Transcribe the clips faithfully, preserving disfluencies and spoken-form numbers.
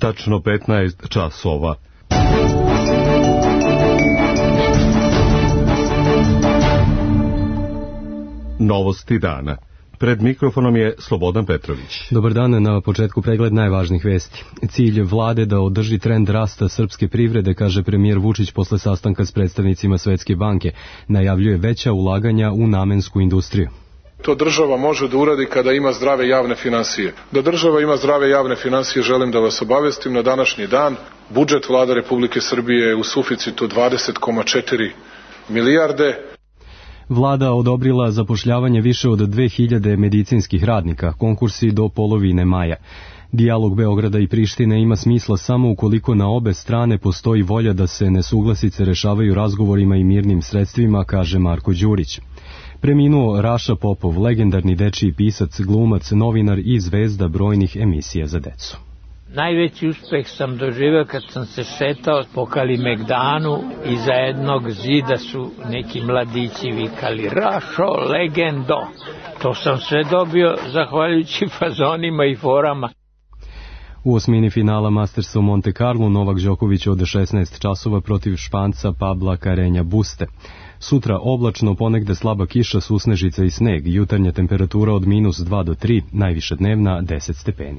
Tačno petnaest časova. Novosti dana. Pred mikrofonom je Slobodan Petrović. Dobar dan, na početku pregled najvažnijih vesti. Cilj vlade da održi trend rasta srpske privrede, kaže premijer Vučić posle sastanka s predstavnicima Svetske banke. Najavljuje veća ulaganja u namensku industriju. To država može da uradi kada ima zdrave javne finansije. Da država ima zdrave javne finansije, želim da vas obavestim, na današnji dan budžet Vlade Republike Srbije je u suficitu dvadeset zarez četiri milijarde. Vlada odobrila zapošljavanje više od dve hiljade medicinskih radnika, konkursi do polovine maja. Dijalog Beograda i Prištine ima smisla samo ukoliko na obe strane postoji volja da se nesuglasice rešavaju razgovorima i mirnim sredstvima, kaže Marko Đurić. Preminuo Raša Popov, legendarni dečiji pisac, glumac, novinar i zvezda brojnih emisija za decu. Najveći uspeh sam doživeo kad sam se šetao po Kalimegdanu i za jednog zida su neki mladići vikali Rašo, legendo. To sam sve dobio zahvaljujući fazonima i forama. U osmini finala Mastersa u Monte Carlo Novak Đoković ode šesnaest časova protiv Španca Pabla Carreña Buste. Sutra oblačno, ponegde slaba kiša, susnežica i sneg, jutarnja temperatura od minus dva do tri, najviša dnevna deset stepeni.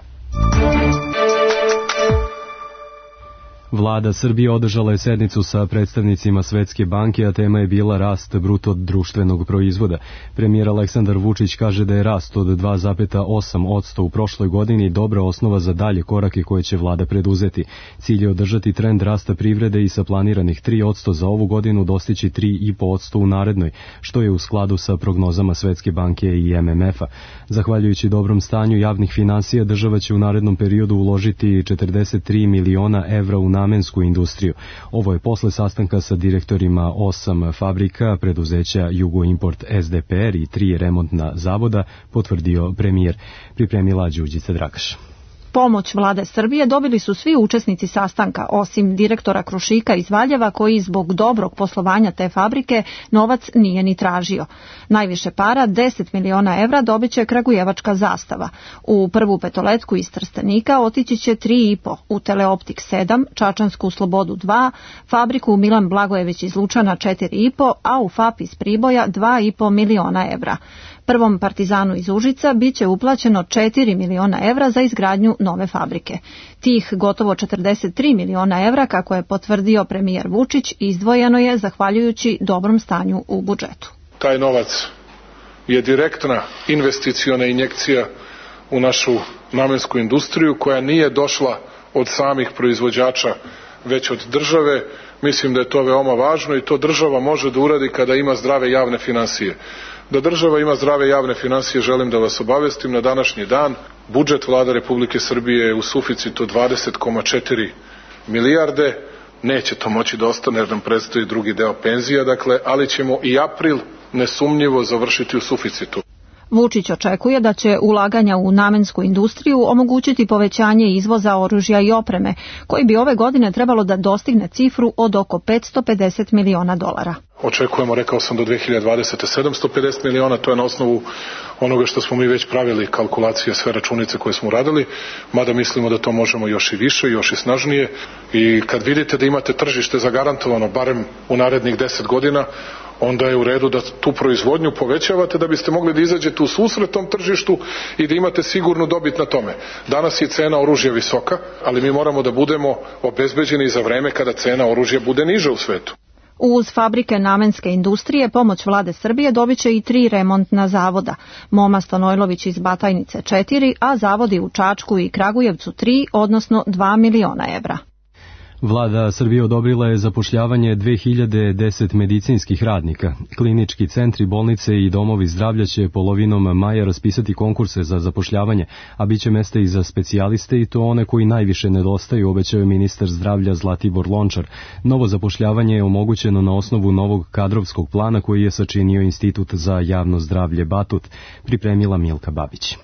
Vlada Srbije održala je sednicu sa predstavnicima Svetske banke, a tema je bila rast bruto društvenog proizvoda. Premijer Aleksandar Vučić kaže da je rast od dva zarez osam posto u prošloj godini dobra osnova za dalje korake koje će vlada preduzeti. Cilj je održati trend rasta privrede i sa planiranih tri posto za ovu godinu dostići tri zarez pet posto u narednoj, što je u skladu sa prognozama Svetske banke i M M F-a. Zahvaljujući dobrom stanju javnih finansija, država će u narednom periodu uložiti četrdeset tri miliona evra u namensku industriju. Ovo je posle sastanka sa direktorima osam fabrika, preduzeća Jugoimport S D P R i tri remontna zavoda, potvrdio premijer. Pripremila Đurđica Dragaš. Pomoć vlade Srbije dobili su svi učesnici sastanka, osim direktora Krušika iz Valjeva, koji zbog dobrog poslovanja te fabrike novac nije ni tražio. Najviše para, deset miliona evra, dobit će kragujevačka Zastava. U prvu petoletku iz Trstenika otići će tri zarez pet, u Teleoptik sedam, Čačansku Slobodu dva, fabriku Milan Blagojević iz Lučana četiri zarez pet, a u F A P iz Priboja dva zarez pet miliona evra. Prvom Partizanu iz Užica biće uplaćeno četiri miliona evra za izgradnju nove fabrike. Tih gotovo četrdeset tri miliona evra, kako je potvrdio premijer Vučić, izdvojeno je zahvaljujući dobrom stanju u budžetu. Taj novac je direktna investiciona injekcija u našu namensku industriju koja nije došla od samih proizvođača, već od države. Mislim da je to veoma važno i to država može da uradi kada ima zdrave javne finansije. Da država ima zdrave javne finansije, želim da vas obavestim, na današnji dan budžet Vlade Republike Srbije je u suficitu dvadeset zarez četiri milijarde. Neće to moći da ostane jer nam predstoji drugi deo penzija, dakle, ali ćemo i april nesumnjivo završiti u suficitu. Vučić očekuje da će ulaganja u namensku industriju omogućiti povećanje izvoza oružja i opreme, koji bi ove godine trebalo da dostigne cifru od oko petsto pedeset miliona dolara. Očekujemo, rekao sam, do dve hiljade dvadesete sedamsto pedeset miliona, to je na osnovu onoga što smo mi već pravili, kalkulacije, sve računice koje smo radili, mada mislimo da to možemo još i više, još i snažnije. I kad vidite da imate tržište zagarantovano, barem u narednih deset godina, onda je u redu da tu proizvodnju povećavate da biste mogli da izađete u susret tom tržištu i da imate sigurnu dobit na tome. Danas je cena oružja visoka, ali mi moramo da budemo obezbeđeni za vreme kada cena oružja bude niža u svetu. Uz fabrike namenske industrije pomoć vlade Srbije dobit će i tri remontna zavoda. Moma Stanojlović iz Batajnice četiri, a zavodi u Čačku i Kragujevcu tri, odnosno dva miliona evra. Vlada Srbije odobrila je zapošljavanje dve hiljade deset medicinskih radnika. Klinički centri, bolnice i domovi zdravlja će polovinom maja raspisati konkurse za zapošljavanje, a bit će mesta i za specijaliste i to one koji najviše nedostaju, obećao je ministar zdravlja Zlatibor Lončar. Novo zapošljavanje je omogućeno na osnovu novog kadrovskog plana koji je sačinio Institut za javno zdravlje Batut, pripremila Milka Babić.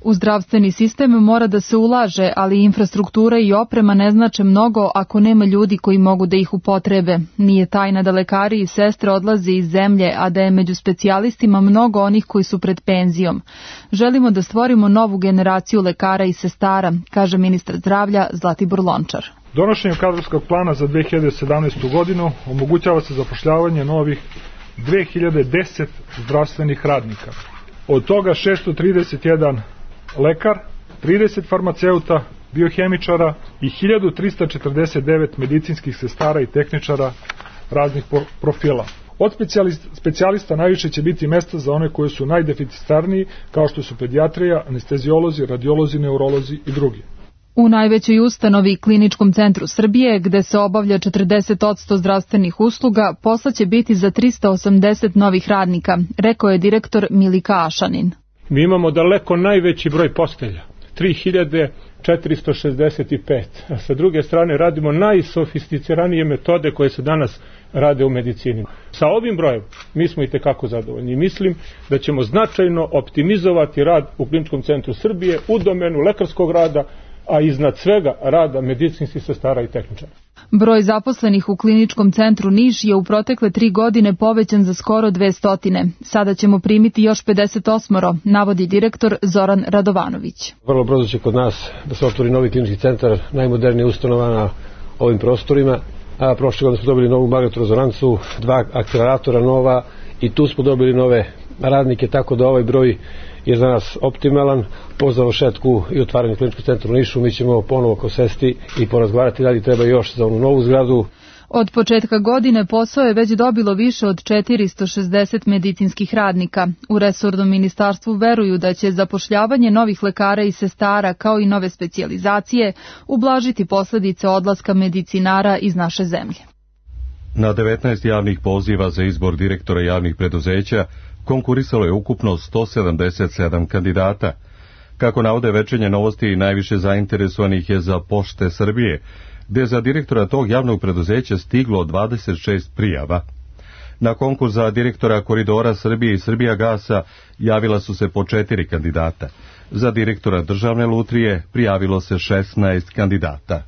U zdravstveni sistem mora da se ulaže, ali infrastruktura i oprema ne znače mnogo ako nema ljudi koji mogu da ih upotrebe. Nije tajna da lekari i sestre odlaze iz zemlje, a da je među specijalistima mnogo onih koji su pred penzijom. Želimo da stvorimo novu generaciju lekara i sestara, kaže ministar zdravlja Zlatibor Lončar. Donošenjem kadrovskog plana za dve hiljade sedamnaestu. godinu omogućava se zapošljavanje novih dve hiljade deset zdravstvenih radnika. Od toga šesto trideset jedan lekar, trideset farmaceuta, biohemičara i hiljadu trista četrdeset devet medicinskih sestara i tehničara raznih profila. Od specijalista najviše će biti mesta za one koji su najdeficitarniji, kao što su pedijatrija, anesteziolozi, radiolozi, neurolozi i drugi. U najvećoj ustanovi Kliničkom centru Srbije, gde se obavlja četrdeset posto zdravstvenih usluga, posla će biti za trista osamdeset novih radnika, rekao je direktor Milika Ašanin. Mi imamo daleko najveći broj postelja, tri hiljade četiristo šezdeset pet. A sa druge strane radimo najsofisticiranije metode koje se danas rade u medicini. Sa ovim brojem mi smo i tekako zadovoljni. Mislim da ćemo značajno optimizovati rad u Kliničkom centru Srbije u domenu lekarskog rada, a iznad svega rada medicinskih sestara i tehničara. Broj zaposlenih u Kliničkom centru Niš je u protekle tri godine povećan za skoro dvesta. Sada ćemo primiti još pedeset osam, navodi direktor Zoran Radovanović. Vrlo brzo će kod nas da se otvori novi klinički centar, najmodernija ustanova na ovim prostorima. A prošle godine smo dobili novu magnetorezonancu, dva akceleratora nova i tu smo dobili nove radnike, tako da ovaj broj je za nas optimalan. Po završetku i otvaranju Kliničkog centra u Nišu mi ćemo ponovo kosesti i porazgovarati da li treba još za onu novu zgradu. Od početka godine posao je već dobilo više od četiristo šezdeset medicinskih radnika. U resornom ministarstvu veruju da će zapošljavanje novih lekara i sestara kao i nove specijalizacije ublažiti posledice odlaska medicinara iz naše zemlje. Na devetnaest javnih poziva za izbor direktora javnih preduzeća konkurisalo je ukupno sto sedamdeset sedam kandidata. Kako navode Večernje novosti, najviše zainteresovanih je za Pošte Srbije, gde za direktora tog javnog preduzeća stiglo dvadeset šest prijava. Na konkurs za direktora Koridora Srbije i Srbijagasa javila su se po četiri kandidata. Za direktora Državne lutrije prijavilo se šesnaest kandidata.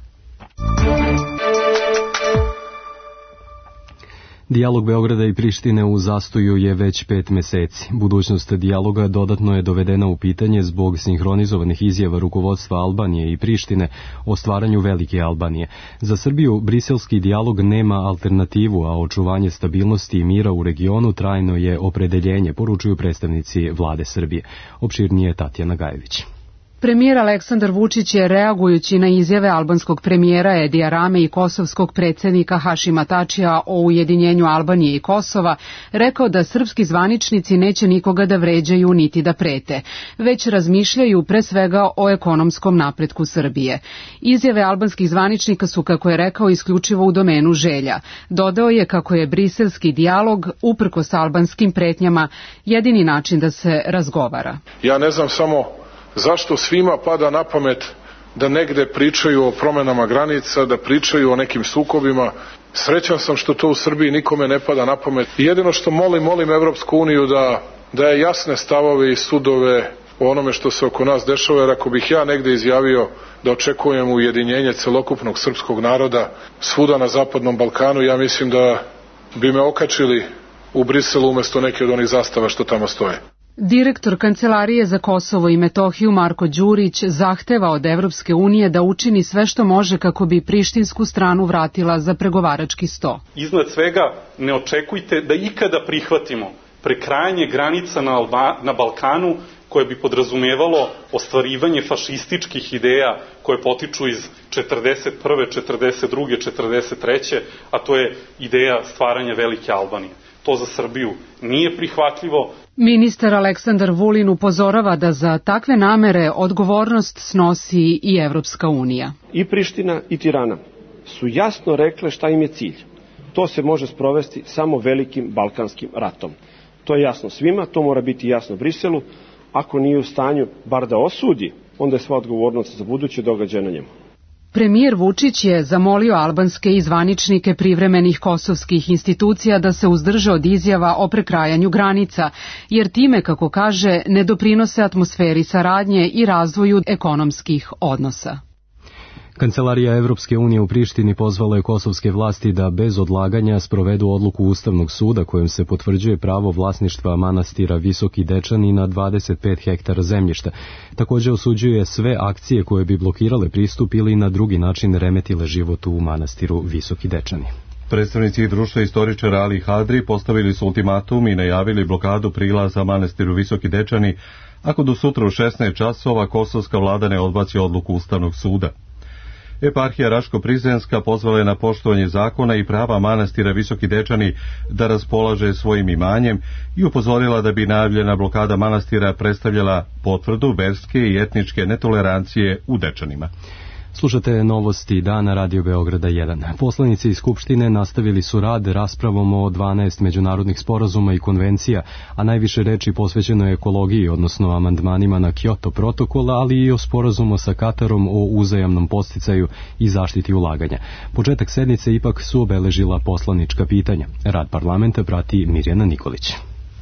Dijalog Beograda i Prištine u zastoju je već pet meseci. Budućnost dijaloga dodatno je dovedena u pitanje zbog sinhronizovanih izjava rukovodstva Albanije i Prištine o stvaranju Velike Albanije. Za Srbiju briselski dijalog nema alternativu, a očuvanje stabilnosti i mira u regionu trajno je opredeljenje, poručuju predstavnici vlade Srbije. Opširnije Tatjana Gajević. Premijer Aleksandar Vučić je, reagujući na izjave albanskog premijera Edija Rame i kosovskog predsjednika Hašima Tačija o ujedinjenju Albanije i Kosova, rekao da srpski zvaničnici neće nikoga da vređaju niti da prete, već razmišljaju pre svega o ekonomskom napretku Srbije. Izjave albanskih zvaničnika su, kako je rekao, isključivo u domenu želja. Dodao je kako je briselski dijalog, uprkos albanskim pretnjama, jedini način da se razgovara. Ja ne znam samo zašto svima pada na pamet da negde pričaju o promenama granica, da pričaju o nekim sukobima. Srećan sam što to u Srbiji nikome ne pada na pamet. I jedino što molim, molim Evropsku uniju da daje jasne stavove i sudove o onome što se oko nas dešava, jer ako bih ja negde izjavio da očekujem ujedinjenje celokupnog srpskog naroda svuda na Zapadnom Balkanu, ja mislim da bi me okačili u Briselu umesto neke od onih zastava što tamo stoje. Direktor Kancelarije za Kosovo i Metohiju Marko Đurić zahteva od Evropske unije da učini sve što može kako bi prištinsku stranu vratila za pregovarački sto. Iznad svega ne očekujte da ikada prihvatimo prekrajanje granica na, Alba, na Balkanu koje bi podrazumevalo ostvarivanje fašističkih ideja koje potiču iz četrdeset prve, četrdeset druge, četrdeset treće, a to je ideja stvaranja Velike Albanije. To za Srbiju nije prihvatljivo. Ministar Aleksandar Vulin upozorava da za takve namere odgovornost snosi i Evropska unija. I Priština i Tirana su jasno rekle šta im je cilj. To se može sprovesti samo velikim balkanskim ratom. To je jasno svima, to mora biti jasno Briselu. Ako nije u stanju bar da osudi, onda je sva odgovornost za buduće događaje na njemu. Premijer Vučić je zamolio albanske i zvaničnike privremenih kosovskih institucija da se uzdrže od izjava o prekrajanju granica, jer time, kako kaže, ne doprinose atmosferi saradnje i razvoju ekonomskih odnosa. Kancelarija Evropske unije u Prištini pozvala je kosovske vlasti da bez odlaganja sprovedu odluku Ustavnog suda kojom se potvrđuje pravo vlasništva manastira Visoki Dečani na dvadeset pet hektara zemljišta. Također osuđuje sve akcije koje bi blokirale pristup ili na drugi način remetile život u manastiru Visoki Dečani. Predstavnici društva istoričara Ali Hadri postavili su ultimatum i najavili blokadu prilaza manastiru Visoki Dečani ako do sutra u šesnaest časova kosovska vlada ne odbaci odluku Ustavnog suda. Eparhija Raško-Prizrenska pozvala je na poštovanje zakona i prava manastira Visoki Dečani da raspolaže svojim imanjem i upozorila da bi najavljena blokada manastira predstavljala potvrdu verske i etničke netolerancije u Dečanima. Slušate novosti dana Radio Beograda jedan. Poslanici iz Skupštine nastavili su rad raspravom o dvanaest međunarodnih sporazuma i konvencija, a najviše reči posvećeno je ekologiji, odnosno amandmanima na Kyoto protokola, ali i o sporazumu sa Katarom o uzajamnom podsticaju i zaštiti ulaganja. Početak sednice ipak su obeležila poslanička pitanja. Rad parlamenta prati Mirjana Nikolić.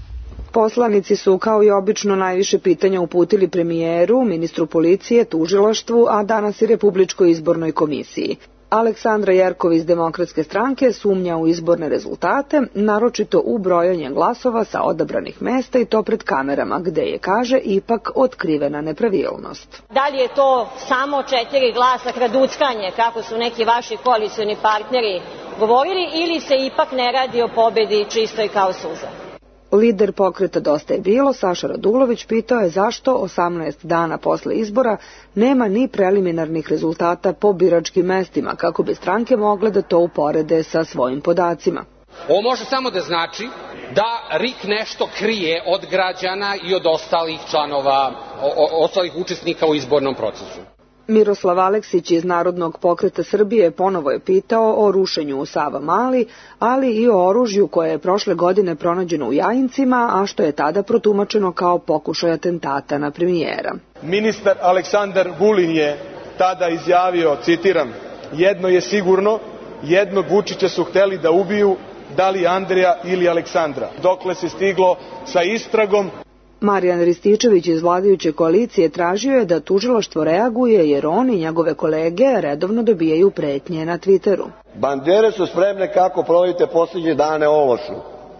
Poslanici su kao i obično najviše pitanja uputili premijeru, ministru policije, tužilaštvu, a danas i Republičkoj izbornoj komisiji. Aleksandra Jerkov iz Demokratske stranke sumnja u izborne rezultate, naročito u brojanje glasova sa odabranih mesta i to pred kamerama, gde je, kaže, ipak otkrivena nepravilnost. Da li je to samo četiri glasa kraduckanje, kako su neki vaši koalicioni partneri govorili, ili se ipak ne radi o pobedi čistoj kao suza? Lider pokreta Dosta je bilo, Saša Radulović, pitao je zašto osamnaest dana posle izbora nema ni preliminarnih rezultata po biračkim mestima, kako bi stranke mogle da to uporede sa svojim podacima. Ovo može samo da znači da R I K nešto krije od građana i od ostalih članova, o, ostalih učesnika u izbornom procesu. Miroslav Aleksić iz Narodnog pokreta Srbije ponovo je pitao o rušenju u Savamali, ali i o oružju koje je prošle godine pronađeno u Jajincima, a što je tada protumačeno kao pokušaj atentata na premijera. Ministar Aleksandar Vulin je tada izjavio, citiram, jedno je sigurno, jednog Vučića su hteli da ubiju, da li Andreja ili Aleksandra. Dokle se stiglo sa istragom. Marijan Rističević iz vladajuće koalicije tražio je da tužilaštvo reaguje jer on i njegove kolege redovno dobijaju pretnje na Twitteru. Bandere su spremne kako provodite posljednje dane ološu.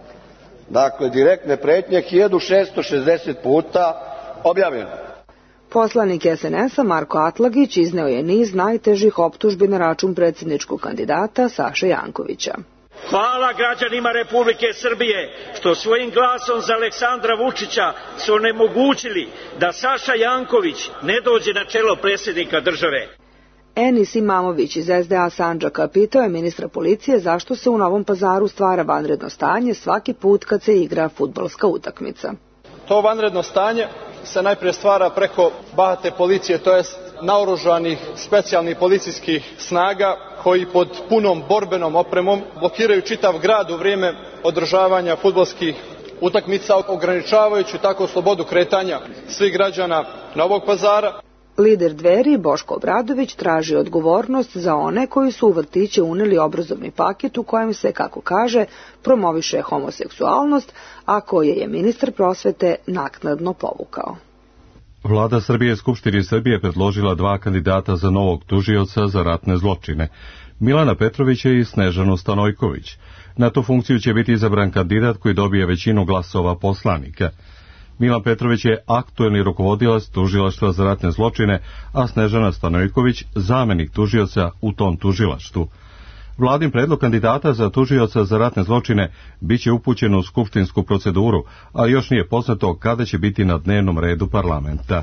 Dakle, direktne pretnje hiljadu šesto šezdeset puta objavljeno. Poslanik S N S-a Marko Atlagić izneo je niz najtežih optužbi na račun predsjedničkog kandidata Saše Jankovića. Hvala građanima Republike Srbije što svojim glasom za Aleksandra Vučića su onemogućili da Saša Janković ne dođe na čelo predsjednika države. Enis Imamović iz S D A Sandžaka pitao je ministra policije zašto se u Novom Pazaru stvara vanredno stanje svaki put kad se igra fudbalska utakmica. To vanredno stanje se najprije stvara preko bahate policije, to jest naoružanih specijalnih policijskih snaga koji pod punom borbenom opremom blokiraju čitav grad u vrijeme održavanja fudbalskih utakmica, ograničavajući tako slobodu kretanja svih građana Novog Pazara. Lider Dveri Boško Obradović traži odgovornost za one koji su u vrtiće uneli obrazovni paket u kojem se, kako kaže, promoviše homoseksualnost, a koje je ministar prosvete naknadno povukao. Vlada Srbije Skupštini Srbije predložila dva kandidata za novog tužioca za ratne zločine, Milana Petrovića i Snežanu Stanojković. Na tu funkciju će biti izabran kandidat koji dobije većinu glasova poslanika. Milan Petrović je aktuelni rukovodilac tužilaštva za ratne zločine, a Snežana Stanojković zamenik tužioca u tom tužilaštvu. Vladin predlog kandidata za tužioca za ratne zločine biće upućen u skupštinsku proceduru, ali još nije poznato kada će biti na dnevnom redu parlamenta.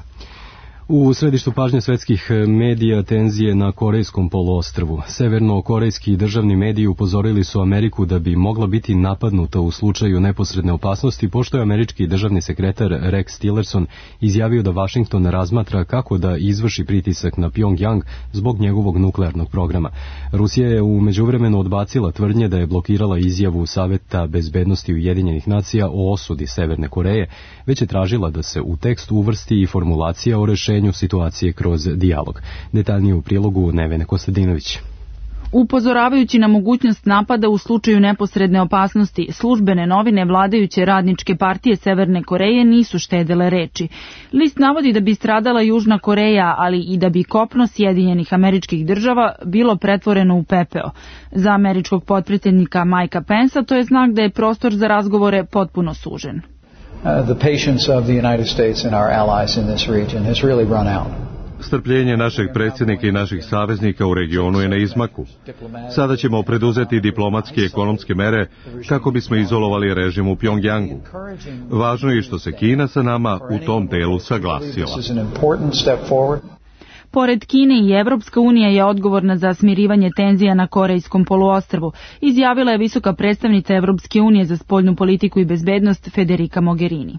U središtu pažnje svetskih medija tenzije na Korejskom poluostrvu. Severno-korejski državni mediji upozorili su Ameriku da bi mogla biti napadnuta u slučaju neposredne opasnosti, pošto je američki državni sekretar Rex Tillerson izjavio da Vašington razmatra kako da izvrši pritisak na Pyongyang zbog njegovog nuklearnog programa. Rusija je u međuvremenu odbacila tvrdnje da je blokirala izjavu Saveta bezbednosti Ujedinjenih nacija o osudi Severne Koreje, već je tražila da se u tekst uvrsti i formulacija o rešenju rešenju situacije kroz dijalog. Detaljnije u prilogu Nevene Kostadinović. Upozoravajući na mogućnost napada u slučaju neposredne opasnosti, službene novine vladajuće radničke partije Severne Koreje nisu štedele reči. List navodi da bi stradala Južna Koreja, ali i da bi kopno Sjedinjenih Američkih Država bilo pretvoreno u pepeo. Za američkog potpredsjednika Mikea Pensa to je znak da je prostor za razgovore potpuno sužen. Uh, the patience of the United States and our allies in this region has really run out. Strpljenje našeg predsjednika i naših saveznika u regionu je na izmaku. Sada ćemo preduzeti diplomatske i ekonomske mere kako bismo izolovali režim u Pjongjangu. Važno je što se Kina sa nama u tom delu saglasila. Pored Kine i Evropska unija je odgovorna za smirivanje tenzija na Korejskom poluostrvu, izjavila je visoka predstavnica Evropske unije za spoljnu politiku i bezbednost Federica Mogherini.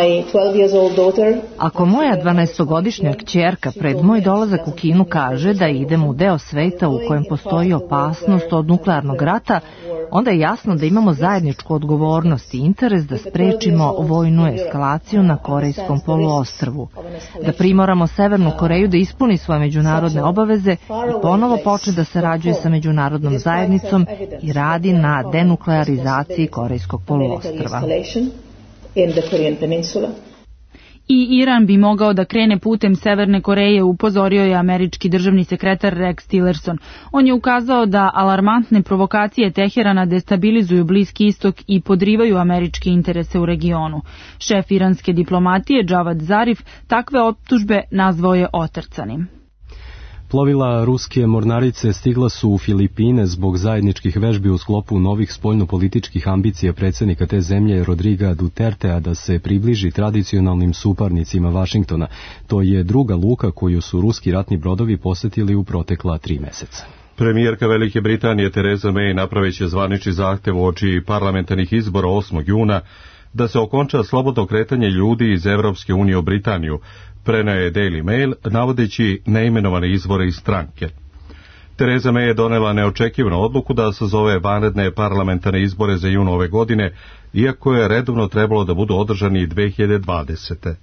Ako moja dvanaestogodišnja kćerka pred moj dolazak u Kinu kaže da idem u deo sveta u kojem postoji opasnost od nuklearnog rata, onda je jasno da imamo zajedničku odgovornost i interes da sprečimo vojnu eskalaciju na Korejskom poluostrvu, da primoramo Severnu Koreju da ispuni svoje međunarodne obaveze i ponovo počne da sarađuje sa međunarodnom zajednicom i radi na denuklearizaciji Korejskog poluostrva. I Iran bi mogao da krene putem Severne Koreje, upozorio je američki državni sekretar Rex Tillerson. On je ukazao da alarmantne provokacije Teherana destabilizuju Bliski istok i podrivaju američke interese u regionu. Šef iranske diplomatije Javad Zarif takve optužbe nazvao je otrcanim. Plovila ruske mornarice stigla su u Filipine zbog zajedničkih vežbi u sklopu novih spoljnopolitičkih ambicija predsjednika te zemlje Rodriga Dutertea da se približi tradicionalnim suparnicima Vašingtona. To je druga luka koju su ruski ratni brodovi posetili u protekla tri meseca. Premijerka Velike Britanije Theresa May napraviće zvanični zahtev uoči parlamentarnih izbora osmog juna da se okonča slobodno kretanje ljudi iz Evropske unije u Britaniju, preneo je Daily Mail, navodeći neimenovane izvore iz stranke. Theresa May je donela neočekivanu odluku da sazove vanredne parlamentarne izbore za jun ove godine, iako je redovno trebalo da budu održani dve hiljade dvadesete.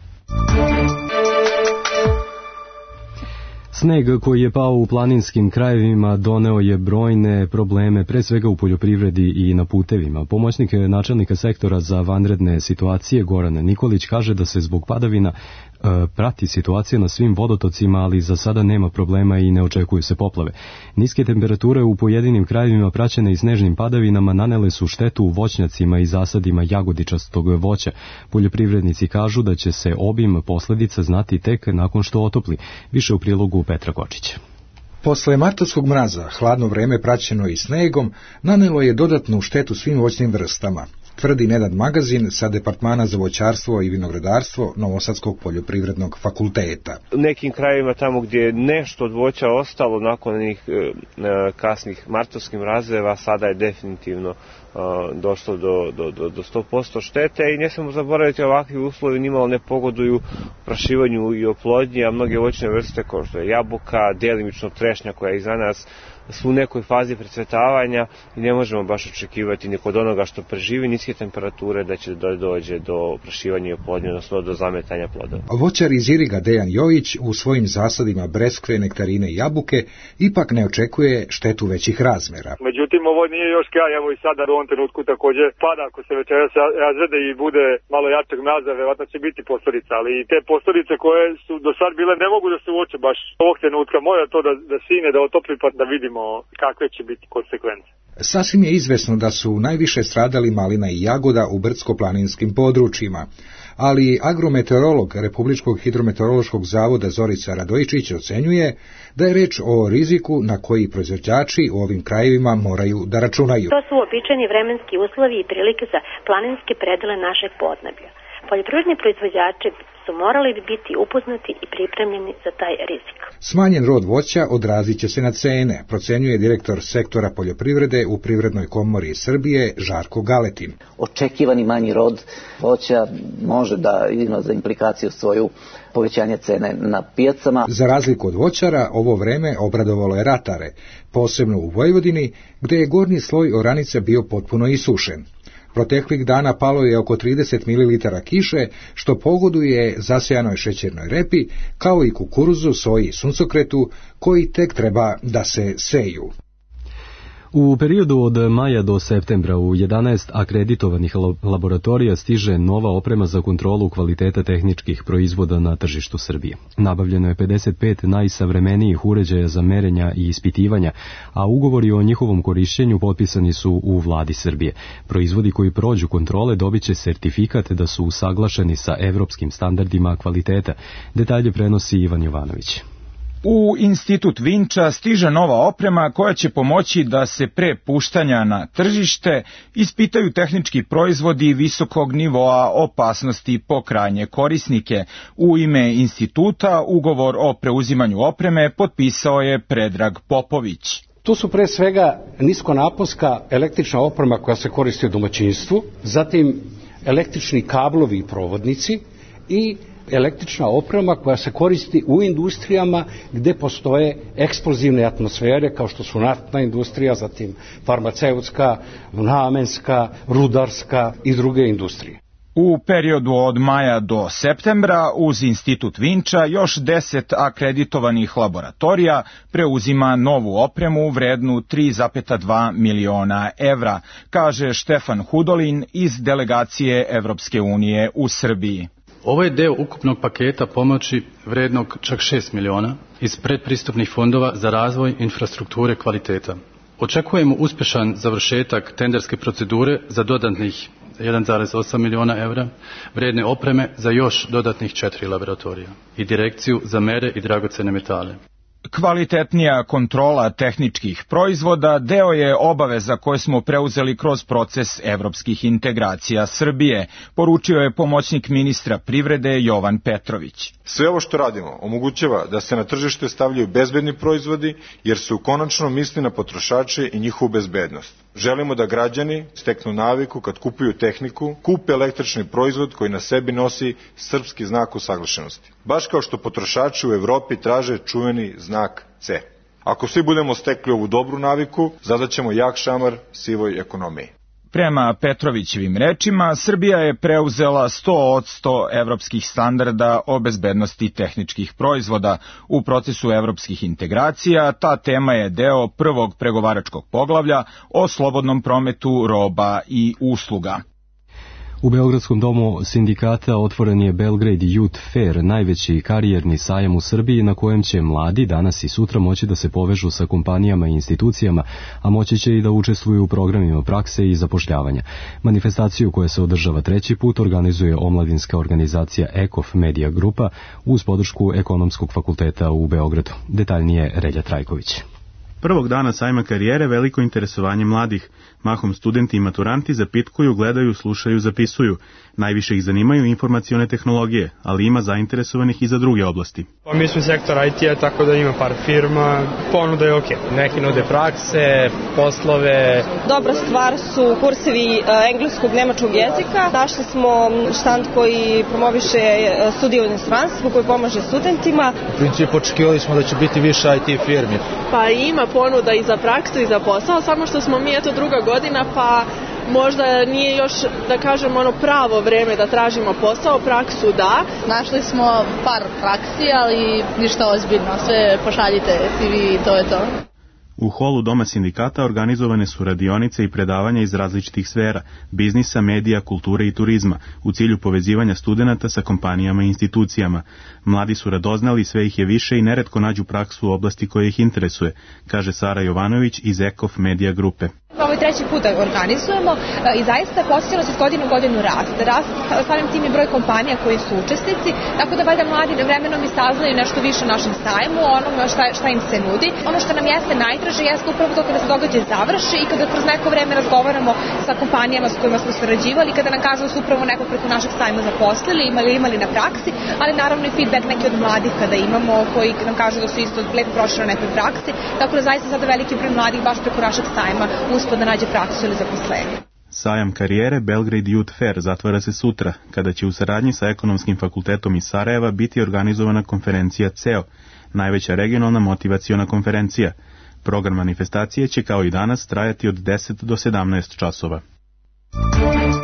Sneg koji je pao u planinskim krajevima doneo je brojne probleme, pre svega u poljoprivredi i na putevima. Pomoćnik načelnika sektora za vanredne situacije Goran Nikolić kaže da se zbog padavina e, prati situacija na svim vodotocima, ali za sada nema problema i ne očekuju se poplave. Niske temperature u pojedinim krajevima praćene i snežnim padavinama nanele su štetu u voćnjacima i zasadima jagodičastog voća. Poljoprivrednici kažu da će se obim posledica znati tek nakon što otopli. Više u prilogu Petra Kočića. Posle martovskog mraza, hladno vreme praćeno i snegom, nanelo je dodatnu štetu svim voćnim vrstama, tvrdi Nenad Magazin sa Departmana za voćarstvo i vinogradarstvo Novosadskog poljoprivrednog fakulteta. U nekim krajevima tamo gdje je nešto od voća ostalo nakon onih e, kasnih martovskih mrazeva, sada je definitivno e, došlo do, do, do, do sto posto štete i ne smemo zaboraviti ovakvi uslovi nimalo ne pogoduju prašivanju i oplodnji, a mnoge voćne vrste kao što je jabuka, delimično trešnja koja je iza nas, su u nekoj fazi precvetavanja i ne možemo baš očekivati ni kod onoga što preživi niske temperature da će da dođe do prašivanja i oplodnje, odnosno do zametanja plodova. Voćar iz Iriga Dejan Jojić u svojim zasadima breskve, nektarine i jabuke ipak ne očekuje štetu većih razmera. Međutim, ovo nije još kraj, evo i sada u ovom trenutku također pada, ako se večeras razrede i bude malo jačeg mraza, verovatno će biti posljedica, ali i te posljedice koje su do sad bile ne mogu da se uoče baš ovog trenutka, mora to da, da sine, da otopli pa da vidimo kakve će biti konsekvence. Sasvim je izvesno da su najviše stradali malina i jagoda u brdsko-planinskim područjima, ali agrometeorolog Republičkog hidrometeorološkog zavoda Zorica Radojičić ocenjuje da je reč o riziku na koji proizvođači u ovim krajevima moraju da računaju. To su uobičajeni vremenski uslovi i prilike za planinske predele našeg podneblja. Poljoprivredni proizvođači su morali bi biti upoznati i pripremljeni za taj rizik. Smanjen rod voća odrazit će se na cene, procenjuje direktor sektora poljoprivrede u Privrednoj komori Srbije Žarko Galetin. Očekivani manji rod voća može da ima za implikaciju svoju povećanje cene na pijacama. Za razliku od voćara, ovo vreme obradovalo je ratare, posebno u Vojvodini, gde je gornji sloj oranica bio potpuno isušen. Proteklih dana palo je oko trideset mililitara kiše, što pogoduje zasejanoj šećernoj repi, kao i kukuruzu, soji i suncokretu, koji tek treba da se seju. U periodu od maja do septembra u jedanaest akreditovanih laboratorija stiže nova oprema za kontrolu kvaliteta tehničkih proizvoda na tržištu Srbije. Nabavljeno je pedeset pet najsavremenijih uređaja za merenja i ispitivanja, a ugovori o njihovom korišćenju potpisani su u vladi Srbije. Proizvodi koji prođu kontrole dobit će sertifikat da su usaglašeni sa evropskim standardima kvaliteta. Detalje prenosi Ivan Jovanović. U Institut Vinča stiže nova oprema koja će pomoći da se pre puštanja na tržište ispitaju tehnički proizvodi visokog nivoa opasnosti po krajnje korisnike. U ime instituta ugovor o preuzimanju opreme potpisao je Predrag Popović. Tu su pre svega niskonaponska električna oprema koja se koristi u domaćinstvu, zatim električni kablovi i provodnici i električna oprema koja se koristi u industrijama gde postoje eksplozivne atmosfere kao što su naftna industrija, zatim farmaceutska, namenska, rudarska i druge industrije. U periodu od maja do septembra uz Institut Vinča još deset akreditovanih laboratorija preuzima novu opremu vrednu tri zarez dva miliona evra, kaže Štefan Hudolin iz delegacije Evropske unije u Srbiji. Ovo je deo ukupnog paketa pomoći vrednog čak šest miliona iz predpristupnih fondova za razvoj infrastrukture kvaliteta. Očekujemo uspješan završetak tenderske procedure za dodatnih jedan zarez osam miliona evra, vredne opreme za još dodatnih četiri laboratorija i direkciju za mere i dragocene metale. Kvalitetnija kontrola tehničkih proizvoda deo je obaveza koje smo preuzeli kroz proces evropskih integracija Srbije, poručio je pomoćnik ministra privrede Jovan Petrović. Sve ovo što radimo omogućava da se na tržište stavljaju bezbedni proizvodi, jer se konačno misli na potrošače i njihovu bezbednost. Želimo da građani steknu naviku kad kupuju tehniku, kupe električni proizvod koji na sebi nosi srpski znak usaglašenosti. Baš kao što potrošači u Evropi traže čuveni znak C. Ako svi budemo stekli ovu dobru naviku, zadaćemo jak šamar sivoj ekonomiji. Prema Petrovićevim rečima, Srbija je preuzela sto posto evropskih standarda o bezbednosti tehničkih proizvoda. U procesu evropskih integracija ta tema je deo prvog pregovaračkog poglavlja o slobodnom prometu roba i usluga. U Beogradskom domu sindikata otvoren je Belgrade Youth Fair, najveći karijerni sajam u Srbiji na kojem će mladi danas i sutra moći da se povežu sa kompanijama i institucijama, a moći će i da učestvuju u programima prakse i zapošljavanja. Manifestaciju koja se održava treći put organizuje omladinska organizacija Ekof Media Grupa uz podršku Ekonomskog fakulteta u Beogradu. Detaljnije Relja Trajković. Prvog dana sajma karijere veliko interesovanje mladih. Mahom studenti i maturanti zapitkuju, gledaju, slušaju, zapisuju. Najviše ih zanimaju informacione tehnologije, ali ima zainteresovanih i za druge oblasti. Pa mi smo sektor I T-a, tako da ima par firma, ponuda je ok. Neki nude prakse, poslove. Dobra stvar su kursevi engleskog, nemačkog jezika. Našli smo štand koji promoviše studije u inostranstvu, koji pomaže studentima. U principu očekivali smo da će biti više I T firmi. Pa ima ponuda i za praksu i za posao, samo što smo mi eto druga godina, pa možda nije još, da kažem, ono pravo vreme da tražimo posao, praksu da. Našli smo par praksi, ali ništa ozbiljno, sve pošaljite C V i to je to. U holu Doma sindikata organizovane su radionice i predavanja iz različitih sfera, biznisa, medija, kulture i turizma, u cilju povezivanja studenata sa kompanijama i institucijama. Mladi su radoznali, sve ih je više i neretko nađu praksu u oblasti koja ih interesuje, kaže Sara Jovanović iz Ekof Media Grupe. Ovo je treći put organizujemo i zaista posjećenost iz godine u godinu raste. Raste samim tim i broj kompanija koji su učesnici, tako da valjda mladi vremenom i saznaju nešto više o našem sajmu, onome šta, šta im se nudi. Ono što nam jeste najdraže jeste upravo to kada se događaj završi i kada kroz neko vreme razgovaramo sa kompanijama s kojima smo sarađivali, kada nam kažu da su upravo nekog preko našeg sajma zaposlili, imali, imali na praksi, ali naravno i feedback neki od mladih kada imamo, koji nam kažu da su isto lepo prošli na nekoj praksi, tako da zaista sada veliki broj mladih baš preko našeg sajma da nađe praksu ili zaposlenje. Sajam karijere Belgrade Youth Fair zatvara se sutra, kada će u saradnji sa Ekonomskim fakultetom iz Sarajeva biti organizovana konferencija C E O, najveća regionalna motivaciona konferencija. Program manifestacije će kao i danas trajati od deset do sedamnaest časova.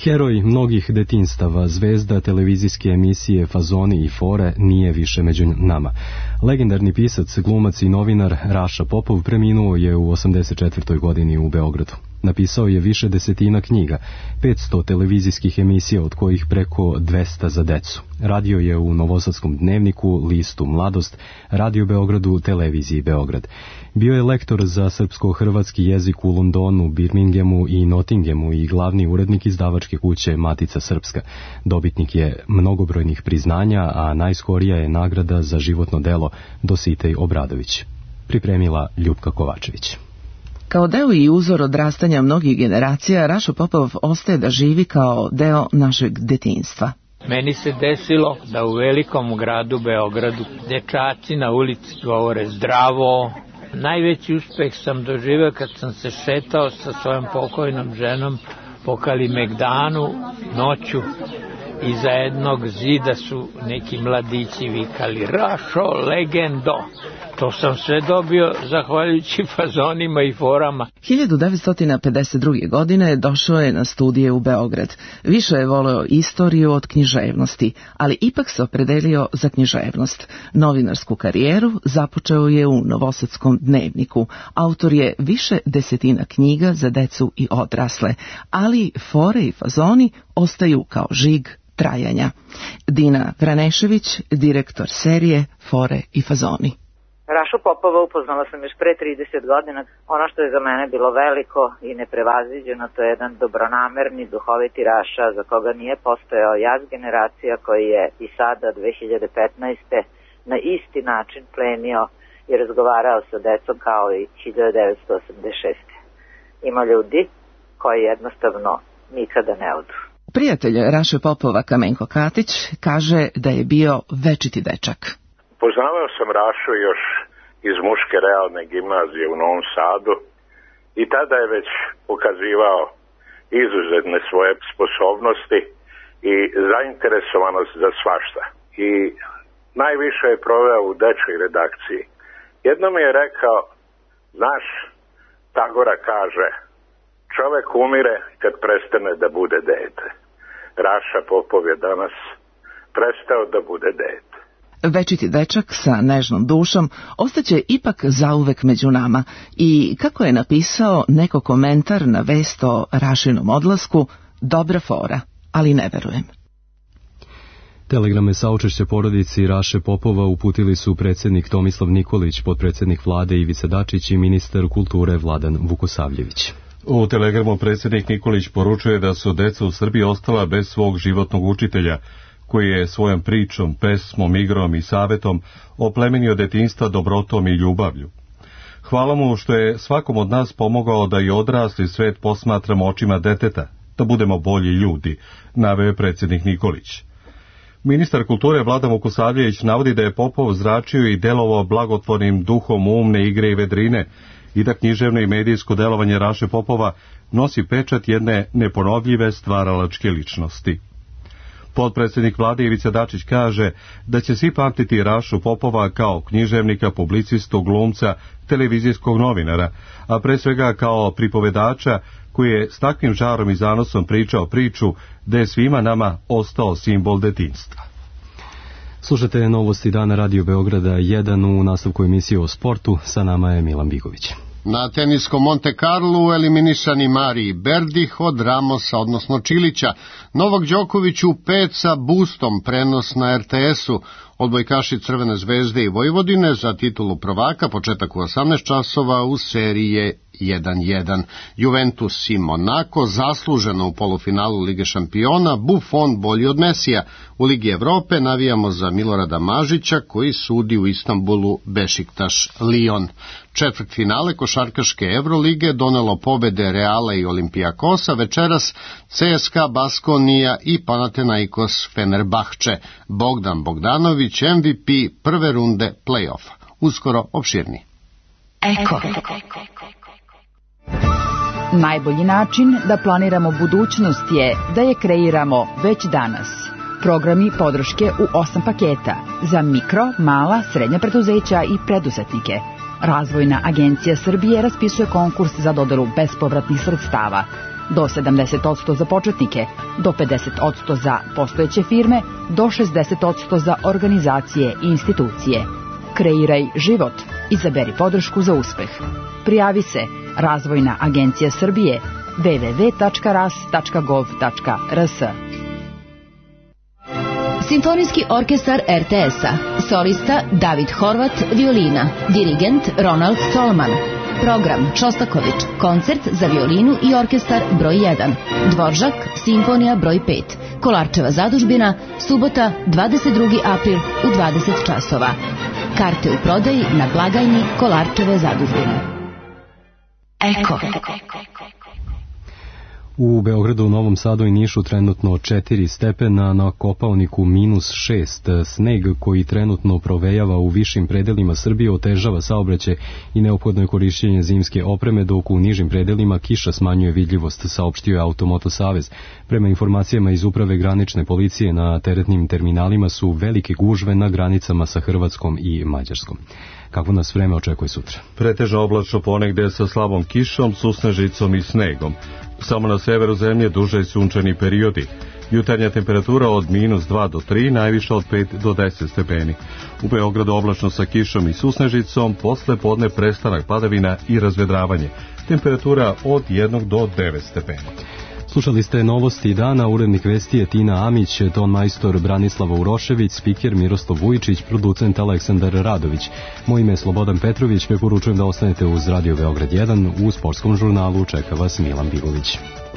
Heroj mnogih detinstava, zvezda televizijske emisije Fazoni i fore nije više među nama. Legendarni pisac, glumac i novinar Raša Popov preminuo je u osamdeset četvrtoj godini u Beogradu. Napisao je više desetina knjiga, petsto televizijskih emisija, od kojih preko dvesta za decu. Radio je u Novosadskom dnevniku, listu Mladost, Radio Beogradu, televiziji Beograd. Bio je lektor za srpsko-hrvatski jezik u Londonu, Birminghamu i Nottinghamu i glavni urednik izdavačke kuće Matica Srpska. Dobitnik je mnogobrojnih priznanja, a najskorija je nagrada za životno delo Dositej Obradović. Pripremila Ljupka Kovačević. Kao deo i uzor odrastanja mnogih generacija, Rašo Popov ostaje da živi kao deo našeg detinjstva. Meni se desilo da u velikom gradu Beogradu dečaci na ulici govore zdravo. Najveći uspeh sam doživeo kad sam se šetao sa svojom pokojnom ženom po Kalimegdanu noću. Iza jednog zida su neki mladići vikali Rašo, legendo. To sam sve dobio zahvaljujući fazonima i forama. hiljadu devetsto pedeset druge. godine došao je na studije u Beograd. Više je voleo istoriju od književnosti, ali ipak se opredelio za književnost. Novinarsku karijeru započeo je u Novosadskom dnevniku. Autor je više desetina knjiga za decu i odrasle, ali fore i fazoni ostaju kao žig trajanja. Dina Vranešević, direktor serije Fore i fazoni. Rašu Popova upoznala sam još pre trideset godina. Ono što je za mene bilo veliko i neprevaziđeno, to je jedan dobronamerni, duhoviti Raša za koga nije postojao jaz generacija koji je i sada dve hiljade petnaeste. na isti način plenio i razgovarao sa decom kao i hiljadu devetsto osamdeset šeste. Ima ljudi koji jednostavno nikada ne odu. Prijatelj Raše Popova Kamenko Katić kaže da je bio večiti dečak. Poznavao sam Rašu još iz muške realne gimnazije u Novom Sadu i tada je već pokazivao izuzetne svoje sposobnosti i zainteresovanost za svašta. I najviše je proveo u dečjoj redakciji. Jednom je rekao, znaš, Tagora kaže, čovek umire kad prestane da bude dete. Raša Popov je danas prestao da bude dete. Večiti dečak sa nežnom dušom ostaće ipak zauvek među nama i, kako je napisao neko komentar na vest o Rašinom odlasku, dobra fora, ali ne verujem. Telegrame saučešća porodici Raše Popova uputili su predsjednik Tomislav Nikolić, potpredsjednik vlade Ivica Dačić i ministar kulture Vladan Vukosavljević. U telegramu predsjednik Nikolić poručuje da su deca u Srbiji ostala bez svog životnog učitelja, koji je svojom pričom, pesmom, igrom i savetom oplemenio detinjstva dobrotom i ljubavlju. Hvala mu što je svakom od nas pomogao da i odrasli svet posmatramo očima deteta, da budemo bolji ljudi, naveo je predsjednik Nikolić. Ministar kulture Vladan Vukosavljević navodi da je Popov zračio i delovao blagotvornim duhom umne igre i vedrine i da književno i medijsko delovanje Raše Popova nosi pečat jedne neponovljive stvaralačke ličnosti. Potpredsjednik vlade Ivica Dačić kaže da će svi pamtiti Rašu Popova kao književnika, publicistu, glumca, televizijskog novinara, a pre svega kao pripovedača koji je s takvim žarom i zanosom pričao priču da je svima nama ostao simbol detinjstva. Slušate novosti dana Radio Beograda jedan u nastavku emisije o sportu. Sa nama je Milan Bigović. Na teniskom Monte Carlu eliminišani Mariji Berdih od Ramosa, odnosno Čilića. Novak Đoković u pet sa boostom, prenos na er te esu. Odbojkaši Crvene zvezde i Vojvodine za titulu prvaka, početak u osamnaest časova u serije jedan jedan. Juventus i Monako zasluženo u polufinalu Lige šampiona, Buffon bolji od Mesija. U Ligi Evrope navijamo za Milorada Mažića koji sudi u Istanbulu Bešiktaš Lion. Četvrtfinale košarkaške Evrolige donelo pobede Reala i Olimpijakosa, večeras ce es ka Baskonija i Panathinaikos Fenerbahče. Bogdan Bogdanović em vi pi prve runde play-offa. Uskoro opširni. Eko. Najbolji način da planiramo budućnost je da je kreiramo već danas. Programi podrške u osam paketa za mikro, mala, srednja preduzeća i preduzetnike. Razvojna agencija Srbije raspisuje konkurs za dodelu bespovratnih sredstava. do sedamdeset posto za početnike, do pedeset posto za postojeće firme, do šezdeset posto za organizacije i institucije. Kreiraj život. Izaberi podršku za uspeh. Prijavi se Razvojna agencija Srbije w w w tačka ras tačka gov tačka r s. Simfonijski orkestar er te es-a. Solista David Horvat, violina. Dirigent Ronald Solman. Program Šostaković, koncert za violinu i orkestar broj jedan. Dvoržak, simfonija broj pet. Kolarčeva zadužbina, subota dvadeset drugi april u dvadeset časova. Karte u prodaji na blagajni Kolarčeve zadužbine. Eko. U Beogradu, Novom Sadu i Nišu trenutno četiri stepena, na Kopaoniku minus šest. Sneg koji trenutno provejava u višim predelima Srbije otežava saobraćaj i neophodno je korišćenje zimske opreme, dok u nižim predelima kiša smanjuje vidljivost, saopštio je Automoto Savez. Prema informacijama iz Uprave granične policije, na teretnim terminalima su velike gužve na granicama sa Hrvatskom i Mađarskom. Kako nas vreme očekuje sutra? Pretežno oblačno, ponegde sa slabom kišom, susnežicom i snegom. Samo na severu zemlje duže i sunčani periodi. Jutarnja temperatura od minus dva do tri, najviša od pet do deset stepeni. U Beogradu oblačno sa kišom i susnežicom, posle podne prestanak padavina i razvedravanje. Temperatura od jednog do devet stepeni. Slušali ste novosti dana, urednik vesti je Tina Amić, ton majstor Branislava Urošević, spiker Miroslav Vujičić, producent Aleksandar Radović. Moje ime je Slobodan Petrović, preporučujem da ostanete uz Radio Beograd jedan, u sportskom žurnalu čeka vas Milan Bilović.